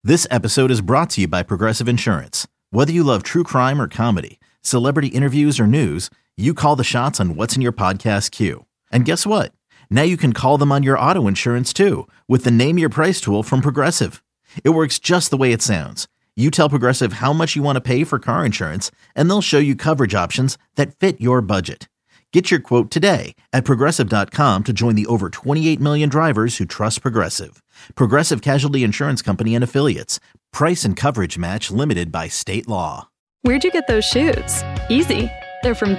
This episode is brought to you by Progressive Insurance. Whether you love true crime or comedy, celebrity interviews or news, you call the shots on what's in your podcast queue. And guess what? Now you can call them on your auto insurance too with the Name Your Price tool from Progressive. It works just the way it sounds. You tell Progressive how much you want to pay for car insurance, and they'll show you coverage options that fit your budget. Get your quote today at Progressive.com to join the over 28 million drivers who trust Progressive. Progressive Casualty Insurance Company and Affiliates. Price and coverage match limited by state law. Where'd you get those shoes? Easy. They're from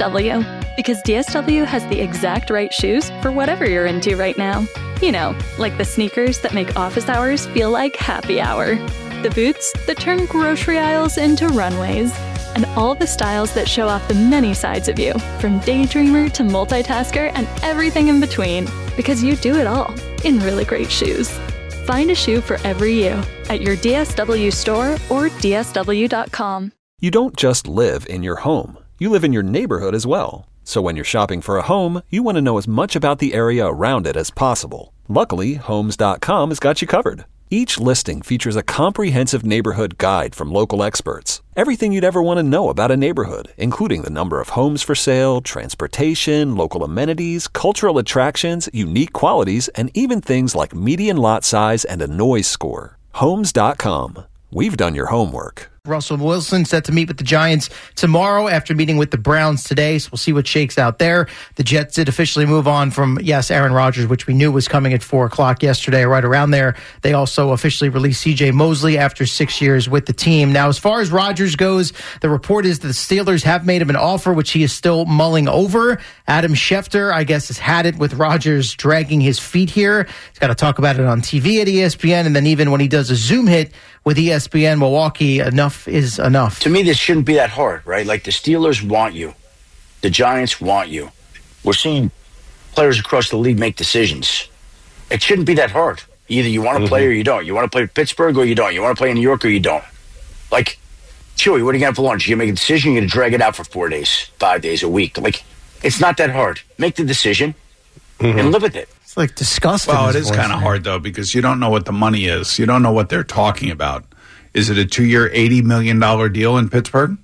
DSW. Because DSW has the exact right shoes for whatever you're into right now. You know, like the sneakers that make office hours feel like happy hour. The boots that turn grocery aisles into runways. And all the styles that show off the many sides of you, from daydreamer to multitasker and everything in between. Because you do it all in really great shoes. Find a shoe for every you at your DSW store or DSW.com. You don't just live in your home. You live in your neighborhood as well. So when you're shopping for a home, you want to know as much about the area around it as possible. Luckily, Homes.com has got you covered. Each listing features a comprehensive neighborhood guide from local experts. Everything you'd ever want to know about a neighborhood, including the number of homes for sale, transportation, local amenities, cultural attractions, unique qualities, and even things like median lot size and a noise score. Homes.com. We've done your homework. Russell Wilson set to meet with the Giants tomorrow after meeting with the Browns today, so we'll see what shakes out there. The Jets did officially move on from, Aaron Rodgers, which we knew was coming at 4 o'clock yesterday, right around there. They also officially released C.J. Mosley after 6 years with the team. Now, as far as Rodgers goes, the report is that the Steelers have made him an offer, which he is still mulling over. Adam Schefter, I guess, has had it with Rodgers dragging his feet here. He's got to talk about it on TV at ESPN, and then even when he does a Zoom hit with ESPN Milwaukee, enough is enough. To me, this shouldn't be that hard, right? Like, the Steelers want you. The Giants want you. We're seeing players across the league make decisions. It shouldn't be that hard. Either you want to play or you don't. You want to play with Pittsburgh or you don't. You want to play in New York or you don't. Like, Chewy, what are you going to have for lunch? You're going to make a decision, you're going to drag it out for 4 days, 5 days, a week. Like, it's not that hard. Make the decision and live with it. It's like disgusting. Well, it is kind of hard, though, because you don't know what the money is. You don't know what they're talking about. Is it a 2-year, $80 million deal in Pittsburgh?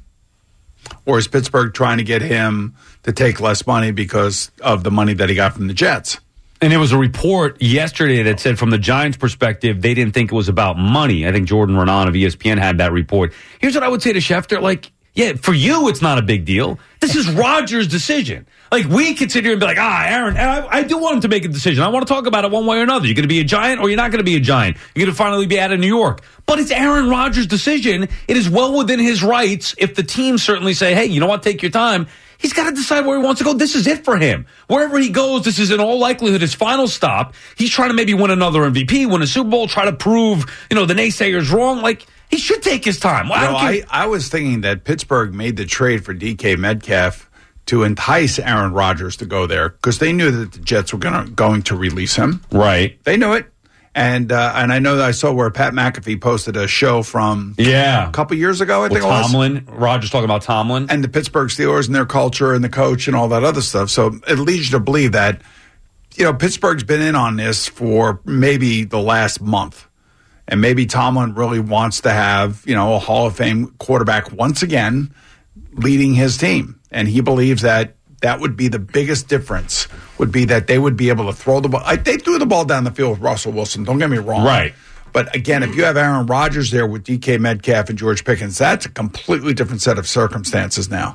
Or is Pittsburgh trying to get him to take less money because of the money that he got from the Jets? And there was a report yesterday that said from the Giants' perspective, they didn't think it was about money. I think Jordan Renan of ESPN had that report. Here's what I would say to Schefter. Like, yeah, for you, it's not a big deal. This is Rodgers' decision. Like, we could sit here and be like, Aaron, I do want him to make a decision. I want to talk about it one way or another. You're going to be a Giant or you're not going to be a Giant. You're going to finally be out of New York. But it's Aaron Rodgers' decision. It is well within his rights. If the team certainly say, hey, you know what, take your time. He's got to decide where he wants to go. This is it for him. Wherever he goes, this is in all likelihood his final stop. He's trying to maybe win another MVP, win a Super Bowl, try to prove, the naysayers wrong. Like, he should take his time. Well, I was thinking that Pittsburgh made the trade for DK Metcalf to entice Aaron Rodgers to go there because they knew that the Jets were going to release him. Right. They knew it. And I know that I saw where Pat McAfee posted a show from a couple years ago, I think it was. Tomlin. Rodgers talking about Tomlin. And the Pittsburgh Steelers and their culture and the coach and all that other stuff. So it leads you to believe that, Pittsburgh's been in on this for maybe the last month. And maybe Tomlin really wants to have, a Hall of Fame quarterback once again leading his team. And he believes that would be the biggest difference, would be that they would be able to throw the ball. They threw the ball down the field with Russell Wilson. Don't get me wrong. Right. But again, if you have Aaron Rodgers there with DK Metcalf and George Pickens, that's a completely different set of circumstances now.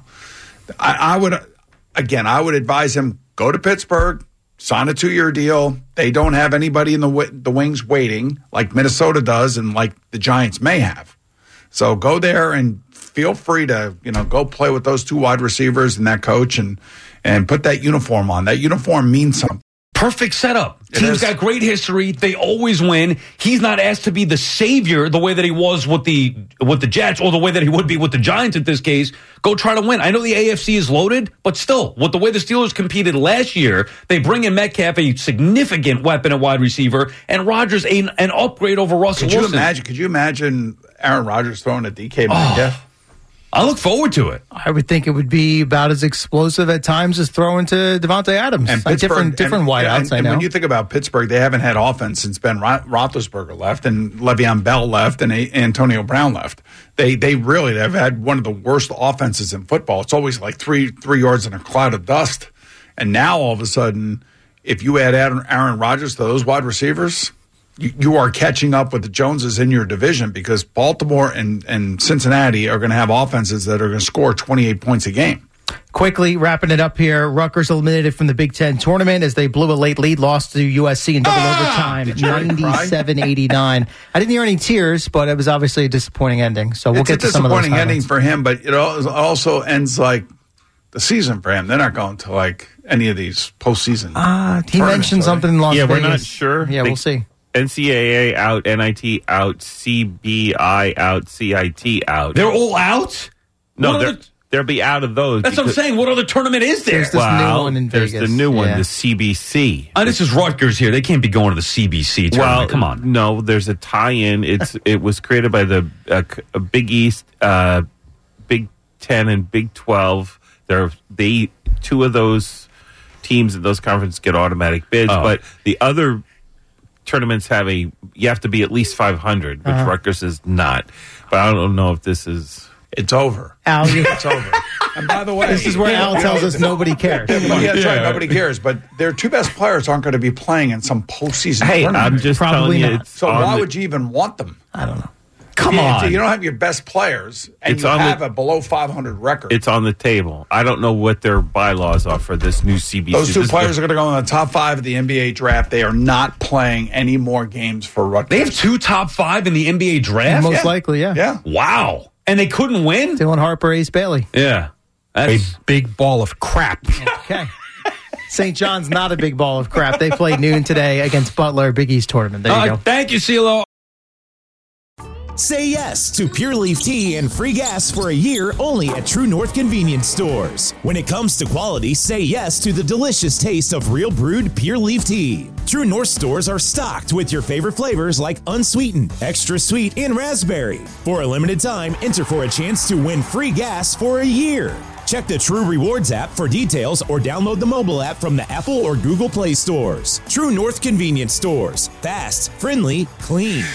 I would advise him, go to Pittsburgh, sign a 2-year deal. They don't have anybody in the wings waiting like Minnesota does and like the Giants may have. So go there and feel free to, go play with those 2 wide receivers and that coach and put that uniform on. That uniform means something. Perfect setup. Team's got great history. They always win. He's not asked to be the savior the way that he was with the Jets or the way that he would be with the Giants in this case. Go try to win. I know the AFC is loaded, but still, with the way the Steelers competed last year, they bring in Metcalf, a significant weapon at wide receiver, and Rodgers, an upgrade over Russell Wilson. Could you imagine Aaron Rodgers throwing a DK Metcalf? I look forward to it. I would think it would be about as explosive at times as throwing to Devontae Adams. And like different wideouts, I know. When you think about Pittsburgh, they haven't had offense since Ben Roethlisberger left and Le'Veon Bell left and Antonio Brown left. They really have had one of the worst offenses in football. It's always like three yards in a cloud of dust. And now all of a sudden, if you add Aaron Rodgers to those wide receivers, you are catching up with the Joneses in your division because Baltimore and Cincinnati are going to have offenses that are going to score 28 points a game. Quickly wrapping it up here, Rutgers eliminated from the Big Ten tournament as they blew a late lead, lost to USC in double overtime, 97-89. I didn't hear any tears, but it was obviously a disappointing ending. So we'll get to some of those disappointing ending for him, but it also ends like the season for him. They're not going to like any of these postseason. He mentioned something in Las Vegas. We're not sure. Yeah, we'll see. NCAA out, NIT out, CBI out, CIT out. They're all out? No, they'll be out of those. That's what I'm saying. What other tournament is there? There's this new one in Vegas. There's the new one, the CBC. This is Rutgers here. They can't be going to the CBC tournament. Well, come on. No, there's a tie-in. It was created by the Big East, Big 10, and Big 12. Two of those teams in those conferences get automatic bids, but the other tournaments you have to be at least 500, which Rutgers is not. But I don't know if this is. It's over. Al, it's over. And by the way, this is where Al tells us nobody cares. Yeah, that's right. Nobody cares. But their two best players aren't going to be playing in some postseason tournament. I'm just Probably telling you. not. So why would you even want them? I don't know. Come on. You don't have your best players, and you have a below 500 record. It's on the table. I don't know what their bylaws are for this new CBC. Those two players are going to go in the top 5 of the NBA draft. They are not playing any more games for Rutgers. They have 2 top 5 in the NBA draft? Most likely, yeah. Yeah. Wow. And they couldn't win? Dylan Harper, Ace Bailey. Yeah. A big ball of crap. Okay. St. John's not a big ball of crap. They played noon today against Butler, Big East tournament. There you go. Thank you, CeeLo. Say yes to Pure Leaf Tea and free gas for a year only at True North Convenience Stores. When it comes to quality, say yes to the delicious taste of real brewed Pure Leaf Tea. True North stores are stocked with your favorite flavors like unsweetened, extra sweet, and raspberry. For a limited time, enter for a chance to win free gas for a year. Check the True Rewards app for details or download the mobile app from the Apple or Google Play stores. True North Convenience Stores. Fast, friendly, clean.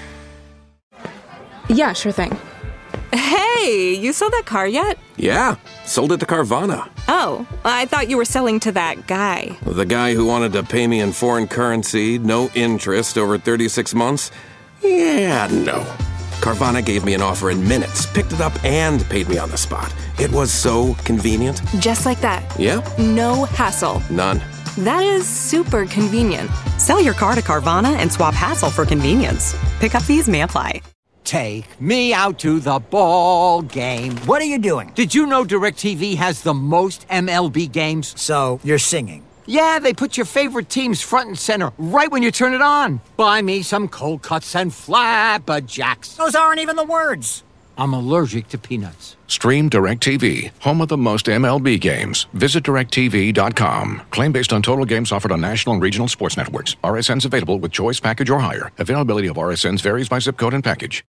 Yeah, sure thing. Hey, you sold that car yet? Yeah, sold it to Carvana. Oh, I thought you were selling to that guy. The guy who wanted to pay me in foreign currency, no interest, over 36 months? Yeah, no. Carvana gave me an offer in minutes, picked it up, and paid me on the spot. It was so convenient. Just like that. Yeah. No hassle. None. That is super convenient. Sell your car to Carvana and swap hassle for convenience. Pickup fees may apply. Take me out to the ball game. What are you doing? Did you know DirecTV has the most MLB games? So, you're singing. Yeah, they put your favorite teams front and center right when you turn it on. Buy me some cold cuts and flapjacks. Those aren't even the words. I'm allergic to peanuts. Stream DirecTV, home of the most MLB games. Visit DirecTV.com. Claim based on total games offered on national and regional sports networks. RSNs available with choice package or higher. Availability of RSNs varies by zip code and package.